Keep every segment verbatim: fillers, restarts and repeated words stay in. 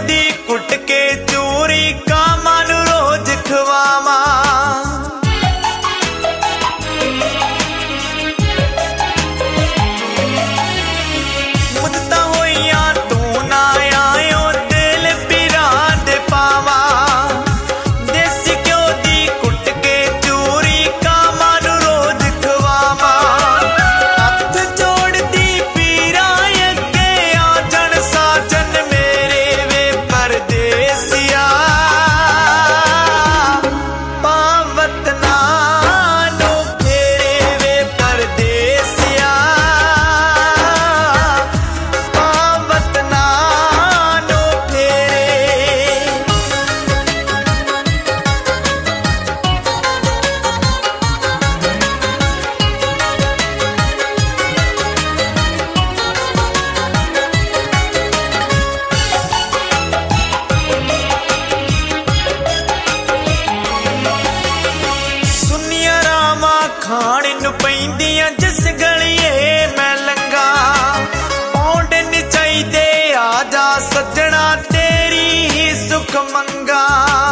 दी कुट के चूरी कामां नू रोज खवावां। मुद्दतां होइयां तू ना आयो दिल पीरां दे पावां। देसी घ्यो दी कुट के चूरी कामां नू रोज खवावां। हथ जोड़दी पीरां अगे आ जण साजन मेरे वे परदेसिया। पावत नानू फेरे वे परदेसिया। पावत नानू फेरे। सुनिया रामा खाण नू पैंदियां जिस गलिए मैं लंगा। पौंड नी चाहीदे आजा सजना तेरी ही सुख मंगा।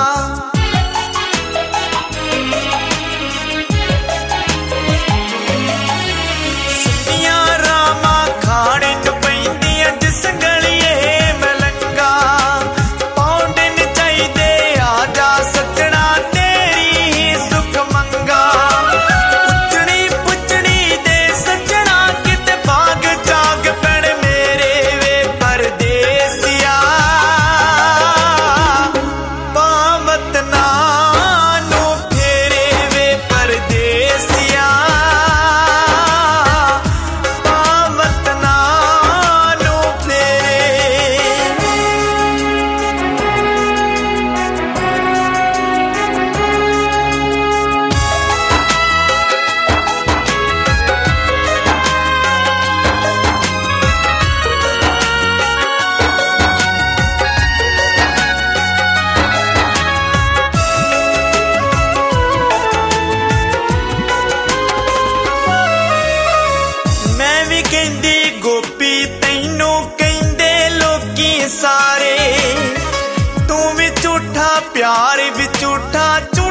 सुनिया रामा खाण नू पैंदियां जिस गलिए मैं लंगा। पौंड नी चाहीदे आजा सजना तेरी ही सुख मंगा। पुछड़ी पुछड़ी दे सजना किते भाग जाग पैण मेरे वे परदेसिया। पावत नानू फेरे वे परदेसिया। पावत नानू फेरे। मैं भी कहंदी गोपी तैनू कहंदे लोकी सारे। तू भी झूठा प्यार भी झूठा झूठा